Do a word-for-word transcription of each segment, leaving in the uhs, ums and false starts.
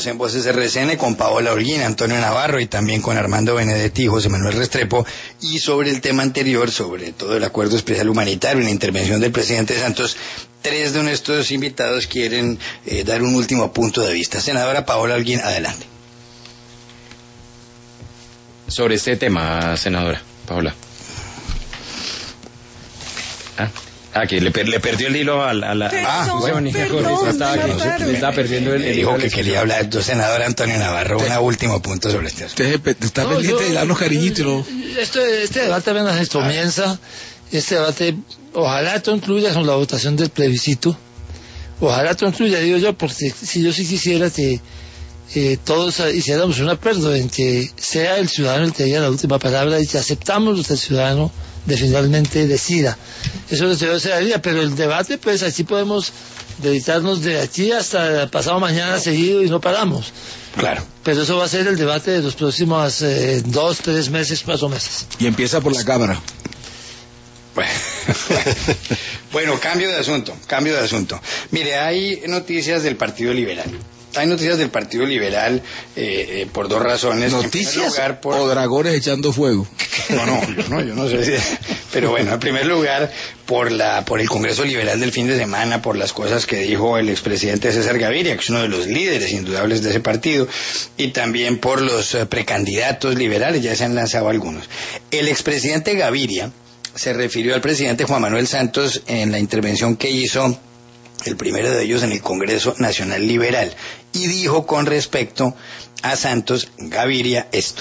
en Voces R C N con Paola Holguín, Antonio Navarro y también con Armando Benedetti y José Manuel Restrepo, y sobre el tema anterior, sobre todo el acuerdo especial humanitario y la intervención del presidente Santos, tres de nuestros invitados quieren eh, dar un último punto de vista. Senadora Paola Holguín, adelante. Sobre este tema, senadora Paola. Ah. Ah, que le, per, le perdió el hilo a la... A la ah, bueno, perdón, estaba, que, le estaba perdiendo el, el dijo hilo. que quería hablar, entonces, senador Antonio Navarro, un último punto sobre este asunto. Usted está no, pendiente yo, de darnos cariñitos. Este, este debate apenas comienza, este debate, ojalá esto incluya con la votación del plebiscito, ojalá esto incluya, digo yo, porque si yo sí quisiera que eh, todos hiciéramos un acuerdo en que sea el ciudadano el que diga la última palabra y que aceptamos que el ciudadano de finalmente decida. Eso es lo que se haría, pero el debate, pues así podemos dedicarnos de aquí hasta pasado mañana seguido y no paramos. Claro. Pero eso va a ser el debate de los próximos eh, dos, tres meses, cuatro meses. Y empieza por la Cámara. Bueno, bueno, cambio de asunto, cambio de asunto. Mire, hay noticias del Partido Liberal. Hay noticias del Partido Liberal eh, eh, por dos razones. ¿Noticias lugar, por... o dragones echando fuego? No, no, yo no, yo no sé si... Pero bueno, en primer lugar, por la por el Congreso Liberal del fin de semana, por las cosas que dijo el expresidente César Gaviria, que es uno de los líderes indudables de ese partido, y también por los eh, precandidatos liberales, ya se han lanzado algunos. El expresidente Gaviria se refirió al presidente Juan Manuel Santos en la intervención que hizo, el primero de ellos en el Congreso Nacional Liberal, y dijo con respecto a Santos Gaviria esto.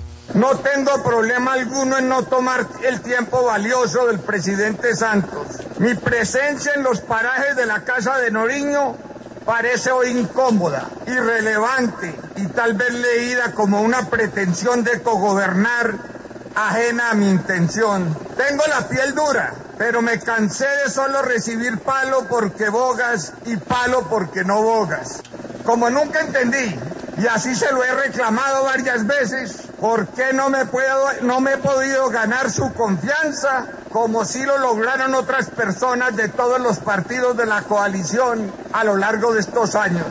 No tengo problema alguno en no tomar el tiempo valioso del presidente Santos. Mi presencia en los parajes de la Casa de Noriño parece hoy incómoda, irrelevante y tal vez leída como una pretensión de cogobernar ajena a mi intención. Tengo la piel dura, pero me cansé de solo recibir palo porque bogas y palo porque no bogas. Como nunca entendí, y así se lo he reclamado varias veces, ¿por qué no me puedo, no me he podido ganar su confianza como si lo lograron otras personas de todos los partidos de la coalición a lo largo de estos años?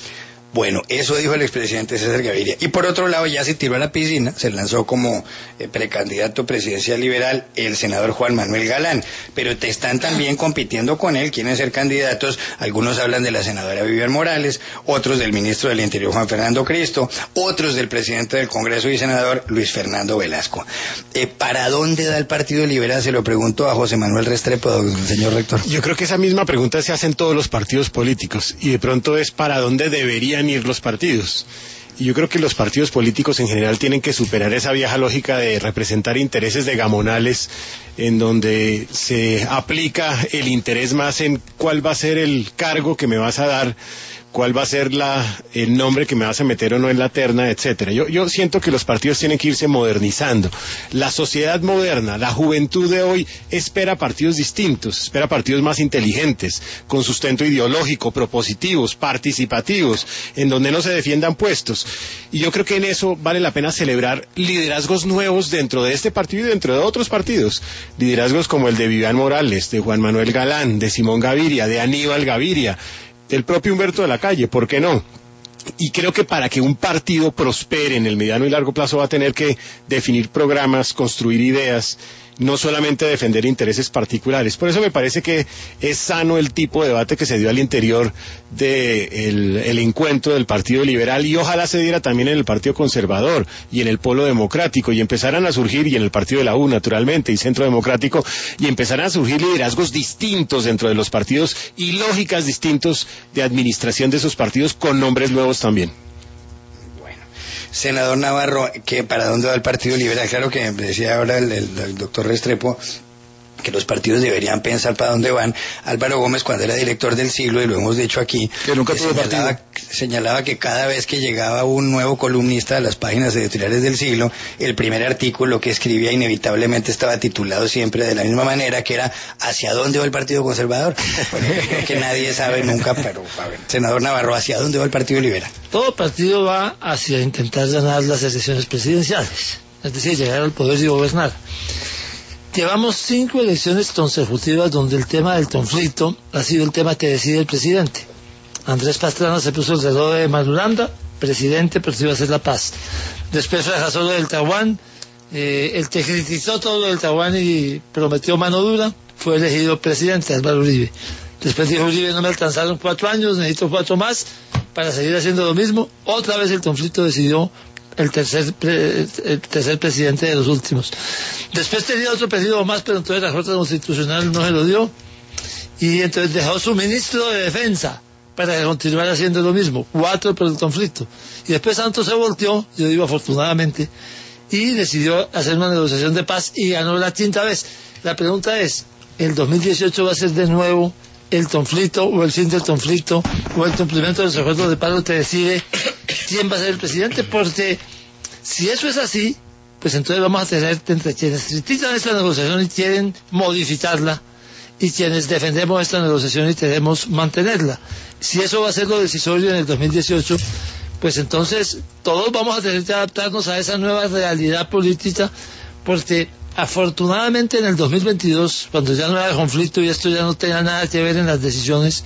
Bueno, eso dijo el expresidente César Gaviria. Y por otro lado, ya se tiró a la piscina, se lanzó como eh, precandidato presidencial liberal el senador Juan Manuel Galán. Pero te están también compitiendo con él, quieren ser candidatos. Algunos hablan de la senadora Vivian Morales, otros del ministro del Interior Juan Fernando Cristo, otros del presidente del Congreso y senador Luis Fernando Velasco. Eh, ¿Para dónde da el Partido Liberal? Se lo pregunto a José Manuel Restrepo, señor rector. Yo creo que esa misma pregunta se hacen todos los partidos políticos, y de pronto es ¿para dónde deberían ir los partidos? Y yo creo que los partidos políticos en general tienen que superar esa vieja lógica de representar intereses de gamonales, en donde se aplica el interés más en cuál va a ser el cargo que me vas a dar, cuál va a ser la, el nombre que me vas a meter o no en la terna, etcétera. Yo, yo siento que los partidos tienen que irse modernizando. La sociedad moderna, la juventud de hoy espera partidos distintos, espera partidos más inteligentes, con sustento ideológico, propositivos, participativos, en donde no se defiendan puestos. Y yo creo que en eso vale la pena celebrar liderazgos nuevos dentro de este partido y dentro de otros partidos. Liderazgos como el de Vivian Morales, de Juan Manuel Galán, de Simón Gaviria, de Aníbal Gaviria, del propio Humberto de la Calle, ¿por qué no? Y creo que para que un partido prospere en el mediano y largo plazo va a tener que definir programas, construir ideas, no solamente defender intereses particulares. Por eso me parece que es sano el tipo de debate que se dio al interior del de el encuentro del Partido Liberal, y ojalá se diera también en el Partido Conservador y en el Polo Democrático, y empezaran a surgir, y en el Partido de la U naturalmente, y Centro Democrático, y empezaran a surgir liderazgos distintos dentro de los partidos y lógicas distintos de administración de esos partidos con nombres nuevos también. Senador Navarro, ¿qué, ¿para dónde va el Partido Liberal? Claro que decía ahora el, el, el doctor Restrepo que los partidos deberían pensar para dónde van. Álvaro Gómez, cuando era director del Siglo, y lo hemos dicho aquí, que nunca tuvo señalaba, partido. señalaba que cada vez que llegaba un nuevo columnista a las páginas editoriales del Siglo, el primer artículo que escribía inevitablemente estaba titulado siempre de la misma manera, que era ¿hacia dónde va el Partido Conservador? Bueno, creo que nadie sabe nunca, pero a ver, senador Navarro, ¿hacia dónde va el Partido Liberal? Todo partido va hacia intentar ganar las elecciones presidenciales, es decir, llegar al poder y gobernar. Llevamos cinco elecciones consecutivas donde el tema del conflicto ha sido el tema que decide el presidente. Andrés Pastrana se puso el reloj de Maduranda presidente, pero sí iba a hacer la paz. Después fracasó lo del Tahuán, eh, el que criticó todo lo del Tahuán y prometió mano dura, fue elegido presidente, Álvaro Uribe. Después dijo Uribe, no me alcanzaron cuatro años, necesito cuatro más para seguir haciendo lo mismo. Otra vez el conflicto decidió el tercer pre, el tercer presidente de los últimos. Después tenía otro periodo más, pero entonces la Corte Constitucional no se lo dio, y entonces dejó su ministro de Defensa para continuar haciendo lo mismo, cuatro por el conflicto. Y después Santos se volteó, yo digo afortunadamente, y decidió hacer una negociación de paz y ganó la quinta vez. La pregunta es, ¿el dos mil dieciocho va a ser de nuevo el conflicto o el fin del conflicto o el cumplimiento de los acuerdos de paz que decide quién va a ser el presidente? Porque si eso es así, pues entonces vamos a tener entre quienes critican esta negociación y quieren modificarla y quienes defendemos esta negociación y queremos mantenerla. Si eso va a ser lo decisorio en el dos mil dieciocho, pues entonces todos vamos a tener que adaptarnos a esa nueva realidad política, porque afortunadamente en el dos mil veintidós, cuando ya no haya conflicto y esto ya no tenga nada que ver en las decisiones,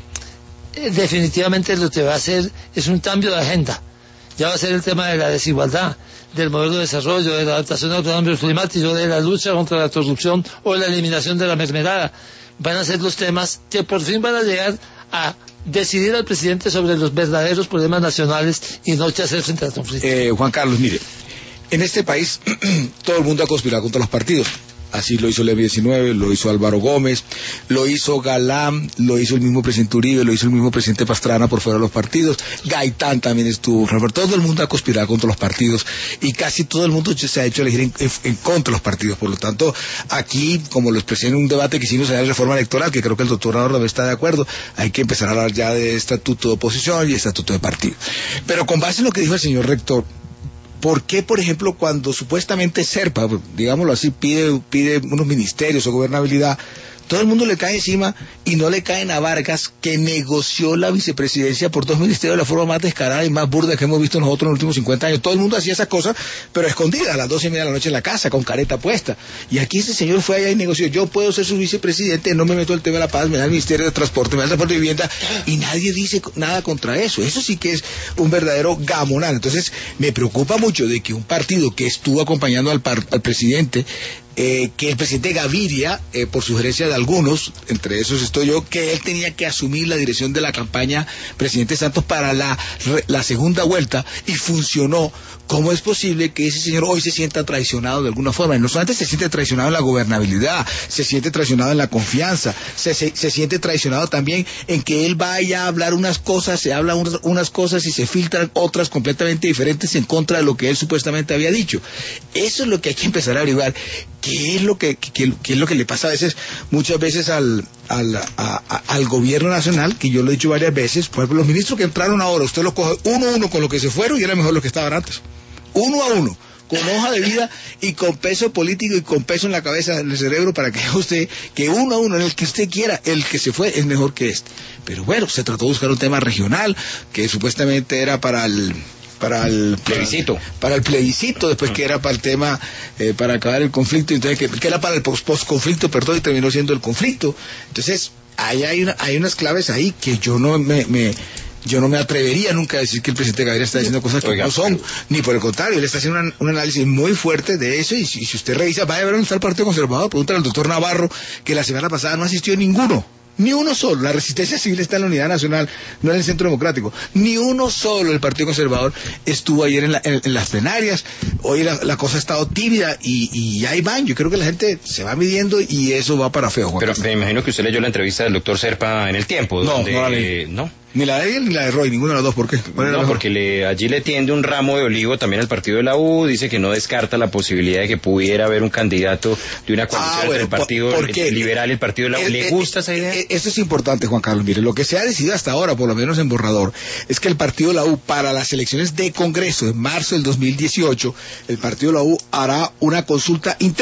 eh, definitivamente lo que va a hacer es un cambio de agenda. Ya va a ser el tema de la desigualdad, del modelo de desarrollo, de la adaptación a los cambios climáticos, de la lucha contra la corrupción o la eliminación de la mermelada. Van a ser los temas que por fin van a llegar a decidir al presidente sobre los verdaderos problemas nacionales y no qué hacer frente al conflicto. Eh, Juan Carlos, mire, en este país todo el mundo ha conspirado contra los partidos. Así lo hizo Levi diecinueve, lo hizo Álvaro Gómez, lo hizo Galán, lo hizo el mismo presidente Uribe, lo hizo el mismo presidente Pastrana por fuera de los partidos, Gaitán también estuvo, todo el mundo ha conspirado contra los partidos y casi todo el mundo se ha hecho elegir en, en, en contra de los partidos. Por lo tanto, aquí, como lo expresé en un debate que hicimos en la reforma electoral, que creo que el doctor Navarro está de acuerdo, hay que empezar a hablar ya de estatuto de oposición y estatuto de partido. Pero con base en lo que dijo el señor rector, ¿por qué, por ejemplo, cuando supuestamente SERPA, digámoslo así, pide, pide unos ministerios o gobernabilidad, todo el mundo le cae encima y no le caen a Vargas, que negoció la vicepresidencia por dos ministerios de la forma más descarada y más burda que hemos visto nosotros en los últimos cincuenta años? Todo el mundo hacía esa cosa, pero escondida, a las doce y media de la noche en la casa, con careta puesta. Y aquí ese señor fue allá y negoció: yo puedo ser su vicepresidente, no me meto en el tema de la paz, me da el Ministerio de Transporte, me da el Transporte de Vivienda, y nadie dice nada contra eso. Eso sí que es un verdadero gamonal. Entonces, me preocupa mucho de que un partido que estuvo acompañando al, par, al presidente, Eh, que el presidente Gaviria, eh, por sugerencia de algunos, entre esos estoy yo, que él tenía que asumir la dirección de la campaña presidente Santos para la, la segunda vuelta, y funcionó. ¿Cómo es posible que ese señor hoy se sienta traicionado de alguna forma? Y no solamente se siente traicionado en la gobernabilidad, se siente traicionado en la confianza, se, se, se siente traicionado también en que él vaya a hablar unas cosas, se hablan unas, unas cosas y se filtran otras completamente diferentes en contra de lo que él supuestamente había dicho. Eso es lo que hay que empezar a averiguar. ¿Qué es lo que, que, que es lo que le pasa a veces, muchas veces al, al, a, a, al gobierno nacional, que yo lo he dicho varias veces? Por ejemplo, los ministros que entraron ahora, usted los coge uno a uno con lo que se fueron y era mejor los que estaban antes. Uno a uno, con hoja de vida y con peso político y con peso en la cabeza, en el cerebro, para que usted, que uno a uno, en el que usted quiera, el que se fue es mejor que este. Pero bueno, se trató de buscar un tema regional, que supuestamente era para el... para el plebiscito, para, para el plebiscito, después uh-huh. que era para el tema, eh, para acabar el conflicto, entonces que, que era para el post-conflicto, perdón, y terminó siendo el conflicto. Entonces, ahí hay, una, hay unas claves ahí que yo no me, me yo no me atrevería nunca a decir que el presidente Gaviria está diciendo cosas que Oiga, no son, pero... ni por el contrario, él está haciendo una, un análisis muy fuerte de eso, y si, si usted revisa, vaya a ver dónde está el Partido Conservador, pregúntale al doctor Navarro, que la semana pasada no asistió ninguno. Ni uno solo. La Resistencia Civil está en la Unidad Nacional, no en el Centro Democrático. Ni uno solo del Partido Conservador estuvo ayer en, la, en, en las plenarias. Hoy la, la cosa ha estado tímida y, y ahí van. Yo creo que la gente se va midiendo y eso va para feo, Juan. Pero me imagino que usted leyó la entrevista del doctor Serpa en El Tiempo. No, donde, no la leí. ¿No? Ni la de él ni la de Roy, ninguna de las dos. ¿Por qué? No, porque le, allí le tiende un ramo de olivo también al partido de la U. Dice que no descarta la posibilidad de que pudiera haber un candidato de una coalición ah, bueno, entre el partido por, el liberal y el partido de la U. ¿Le eh, gusta eh, esa idea? Eh, eso es importante, Juan Carlos. Mire, lo que se ha decidido hasta ahora, por lo menos en borrador, es que el partido de la U, para las elecciones de Congreso en marzo del dos mil dieciocho, el partido de la U hará una consulta interna.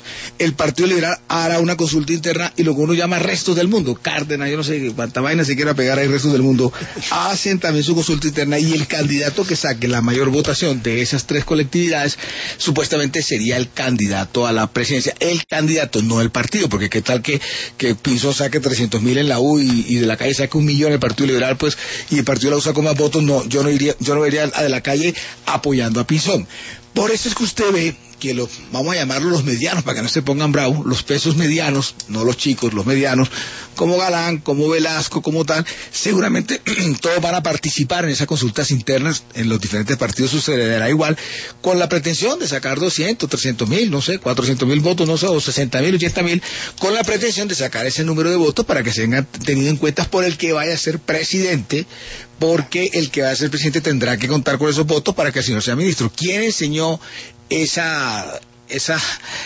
el Partido Liberal hará una consulta interna y lo que uno llama restos del mundo, Cárdenas, yo no sé cuánta vaina se quiera pegar ahí, restos del mundo, hacen también su consulta interna y el candidato que saque la mayor votación de esas tres colectividades supuestamente sería el candidato a la presidencia, el candidato, no el partido, porque qué tal que, que Pinzón saque trescientos mil en la U y, y de la calle saque un millón el Partido Liberal, pues, y el Partido de la U saca más votos, no, yo no iría, yo no iría a de la calle apoyando a Pinzón. Por eso es que usted ve que los, vamos a llamarlos los medianos, para que no se pongan bravos, los pesos medianos, no los chicos, los medianos, como Galán, como Velasco, como tal, seguramente todos van a participar en esas consultas internas, en los diferentes partidos sucederá igual, con la pretensión de sacar doscientos, trescientos mil, no sé, cuatrocientos mil votos, no sé, o sesenta mil, ochenta mil, con la pretensión de sacar ese número de votos para que se vengan tenido en cuenta por el que vaya a ser presidente, porque el que va a ser presidente tendrá que contar con esos votos para que el señor sea ministro. ¿Quién enseñó esa esa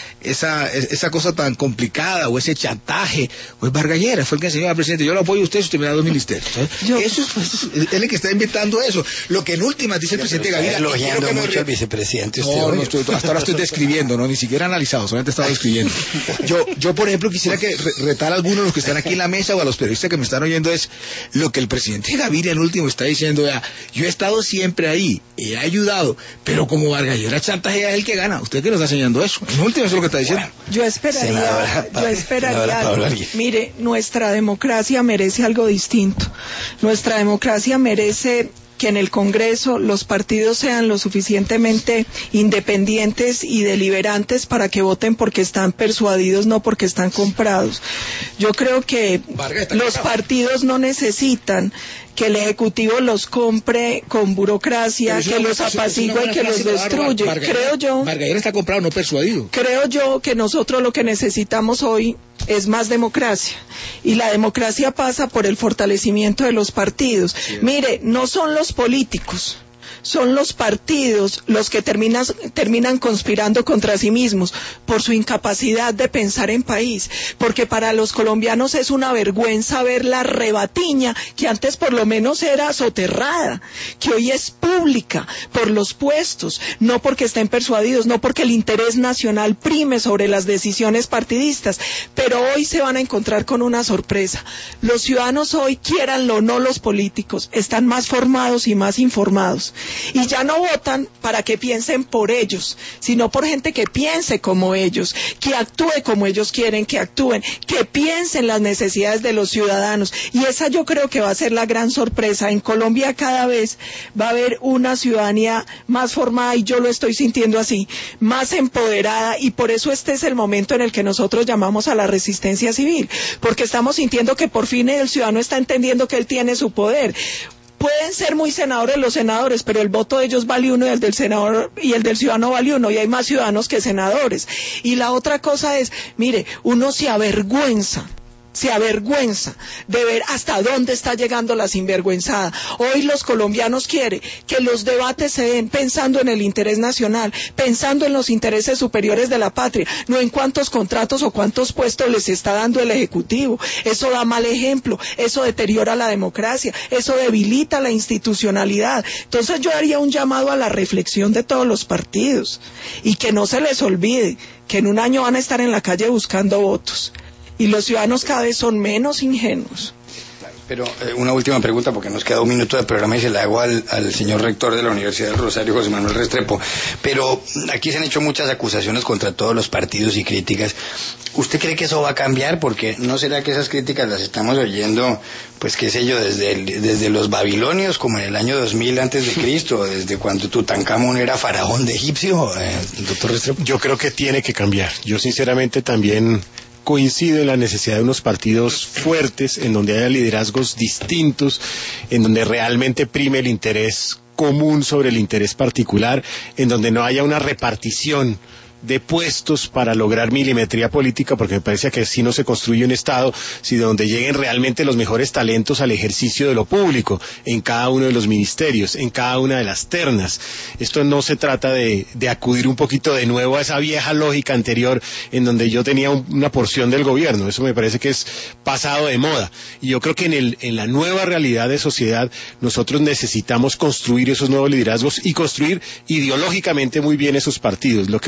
esa esa cosa tan complicada o ese chantaje? Pues Vargas Lleras fue el que enseñó al presidente, yo lo apoyo a usted si usted me da dos ministerios, ¿eh? Yo, eso es, pues, es el que está inventando eso, lo que en últimas dice el presidente Gaviria. Está elogiando que mucho al vicepresidente usted. No, no estoy, hasta ahora estoy describiendo, no, ni siquiera analizado, solamente estaba describiendo. Yo, yo por ejemplo quisiera que re retar a algunos de los que están aquí en la mesa o a los periodistas que me están oyendo es lo que el presidente Gaviria en último está diciendo, ya, yo he estado siempre ahí, he ayudado, pero como Vargas Lleras chantajea es el que gana. ¿Usted qué nos está enseñando eso? En último eso es lo que está diciendo. Bueno, yo esperaría, senadora, yo esperaría algo. Mire, nuestra democracia merece algo distinto. Nuestra democracia merece que en el Congreso los partidos sean lo suficientemente independientes y deliberantes para que voten porque están persuadidos, no porque están comprados. Yo creo que los partidos no necesitan que el Ejecutivo los compre con burocracia, que los apacigua y que los destruye. Creo yo... Vargas Lleras está comprado, no persuadido. Creo yo que nosotros lo que necesitamos hoy es más democracia. Y la democracia pasa por el fortalecimiento de los partidos. Sí. Mire, no son los políticos, son los partidos los que terminan, terminan conspirando contra sí mismos por su incapacidad de pensar en país, porque para los colombianos es una vergüenza ver la rebatiña que antes por lo menos era soterrada, que hoy es pública por los puestos, no porque estén persuadidos, no porque el interés nacional prime sobre las decisiones partidistas, pero hoy se van a encontrar con una sorpresa. Los ciudadanos hoy, quiéranlo o no los políticos, están más formados y más informados. Y ya no votan para que piensen por ellos, sino por gente que piense como ellos, que actúe como ellos quieren que actúen, que piensen las necesidades de los ciudadanos. Y esa yo creo que va a ser la gran sorpresa. En Colombia cada vez va a haber una ciudadanía más formada, y yo lo estoy sintiendo así, más empoderada, y por eso este es el momento en el que nosotros llamamos a la resistencia civil, porque estamos sintiendo que por fin el ciudadano está entendiendo que él tiene su poder. Pueden ser muy senadores los senadores, pero el voto de ellos vale uno y el del senador y el del ciudadano vale uno, y hay más ciudadanos que senadores. Y la otra cosa es, mire, uno se avergüenza, se avergüenza de ver hasta dónde está llegando la sinvergüenzada. Hoy los colombianos quieren que los debates se den pensando en el interés nacional, pensando en los intereses superiores de la patria, no en cuántos contratos o cuántos puestos les está dando el Ejecutivo. Eso da mal ejemplo, eso deteriora la democracia, eso debilita la institucionalidad. Entonces yo haría un llamado a la reflexión de todos los partidos, y que no se les olvide que en un año van a estar en la calle buscando votos. Y los ciudadanos cada vez son menos ingenuos. Pero eh, una última pregunta, porque nos queda un minuto de programa y se la hago al, al señor rector de la Universidad del Rosario, José Manuel Restrepo. Pero aquí se han hecho muchas acusaciones contra todos los partidos y críticas. ¿Usted cree que eso va a cambiar? Porque ¿no será que esas críticas las estamos oyendo, pues qué sé yo, desde, el, desde los babilonios, como en el año dos mil antes de Cristo, desde cuando Tutankamón era faraón de egipcio, eh, doctor Restrepo? Yo creo que tiene que cambiar. Yo sinceramente también coincido en la necesidad de unos partidos fuertes, en donde haya liderazgos distintos, en donde realmente prime el interés común sobre el interés particular, en donde no haya una repartición de puestos para lograr milimetría política, porque me parece que así no se construye un Estado, sino donde lleguen realmente los mejores talentos al ejercicio de lo público, en cada uno de los ministerios, en cada una de las ternas. Esto no se trata de, de acudir un poquito de nuevo a esa vieja lógica anterior, en donde yo tenía un, una porción del gobierno. Eso me parece que es pasado de moda. Y yo creo que en, el, en la nueva realidad de sociedad, nosotros necesitamos construir esos nuevos liderazgos y construir ideológicamente muy bien esos partidos. Lo que no pueden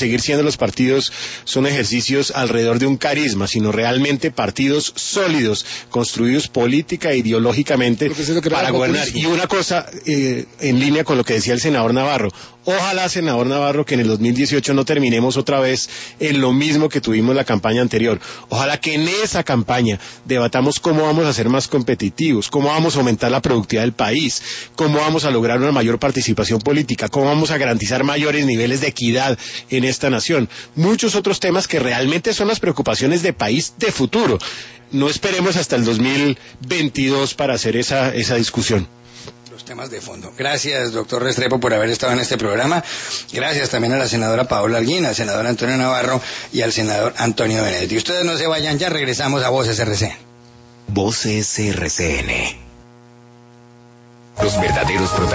seguir siendo los partidos son ejercicios alrededor de un carisma, sino realmente partidos sólidos, construidos política e ideológicamente para gobernar. Y una cosa eh, en línea con lo que decía el senador Navarro, ojalá, senador Navarro, que en el dos mil dieciocho no terminemos otra vez en lo mismo que tuvimos en la campaña anterior. Ojalá que en esa campaña debatamos cómo vamos a ser más competitivos, cómo vamos a aumentar la productividad del país, cómo vamos a lograr una mayor participación política, cómo vamos a garantizar mayores niveles de equidad en esta nación. Muchos otros temas que realmente son las preocupaciones de país de futuro. No esperemos hasta el dos mil veintidós para hacer esa, esa discusión. Los temas de fondo. Gracias, doctor Restrepo, por haber estado en este programa. Gracias también a la senadora Paola Alguín, al senador Antonio Navarro y al senador Antonio Benedetti. Ustedes no se vayan, ya regresamos a Voces R C N. Voces R C N. Los verdaderos protagonistas.